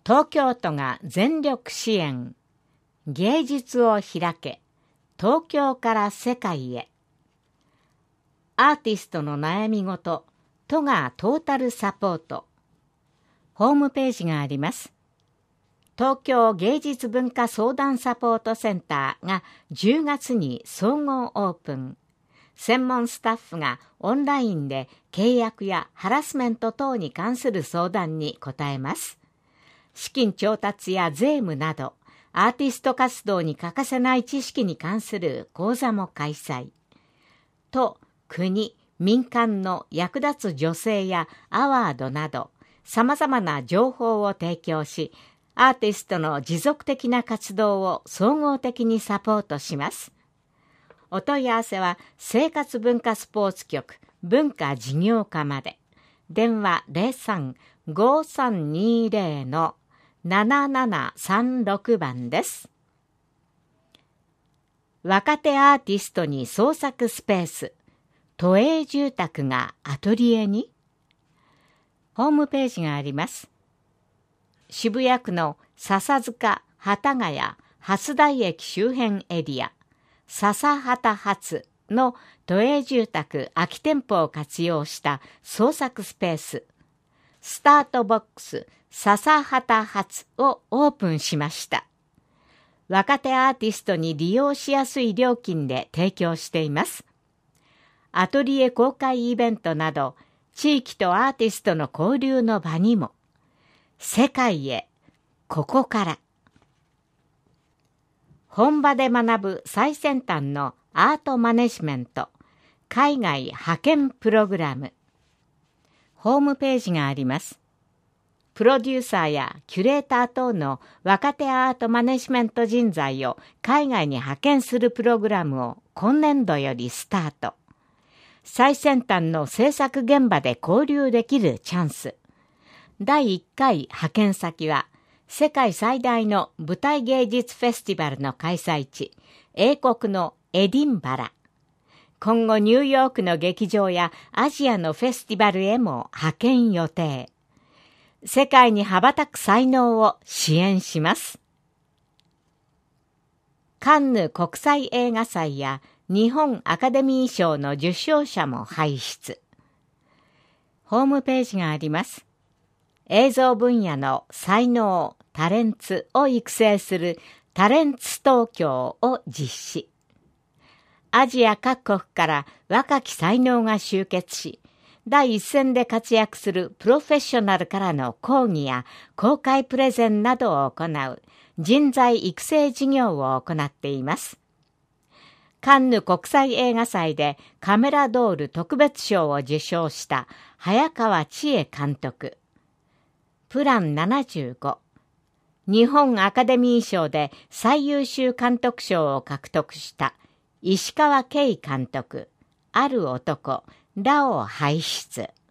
東京都が全力支援。芸術を開け。東京から世界へ。アーティストの悩み事、都がトータルサポート。ホームページがあります。東京芸術文化相談サポートセンターが10月に総合オープン。専門スタッフがオンラインで契約やハラスメント等に関する相談に答えます。資金調達や税務など、アーティスト活動に欠かせない知識に関する講座も開催。都、国、民間の役立つ助成やアワードなど、様々な情報を提供し、アーティストの持続的な活動を総合的にサポートします。お問い合わせは、生活文化スポーツ局文化事業課まで。電話03-5320-7736番です。若手アーティストに創作スペース。都営住宅がアトリエに。ホームページがあります。渋谷区の笹塚、幡ヶ谷、蓮台駅周辺エリア、笹幡発の都営住宅空き店舗を活用した創作スペース、スタートボックス笹幡発をオープンしました。若手アーティストに利用しやすい料金で提供しています。アトリエ公開イベントなど、地域とアーティストの交流の場にも、世界へ、ここから。本場で学ぶ最先端のアートマネジメント、海外派遣プログラム。ホームページがあります。プロデューサーやキュレーター等の若手アートマネジメント人材を海外に派遣するプログラムを今年度よりスタート。最先端の制作現場で交流できるチャンス。第1回派遣先は、世界最大の舞台芸術フェスティバルの開催地、英国のエディンバラ。今後ニューヨークの劇場やアジアのフェスティバルへも派遣予定。世界に羽ばたく才能を支援します。カンヌ国際映画祭や日本アカデミー賞の受賞者も輩出。ホームページがあります。映像分野の才能、タレンツを育成するタレンツ東京を実施。アジア各国から若き才能が集結し、第一線で活躍するプロフェッショナルからの講義や公開プレゼンなどを行う人材育成事業を行っています。カンヌ国際映画祭でカメラドール特別賞を受賞した早川千恵監督。プラン75。日本アカデミー賞で最優秀監督賞を獲得した石川慶監督。ある男、らを輩出。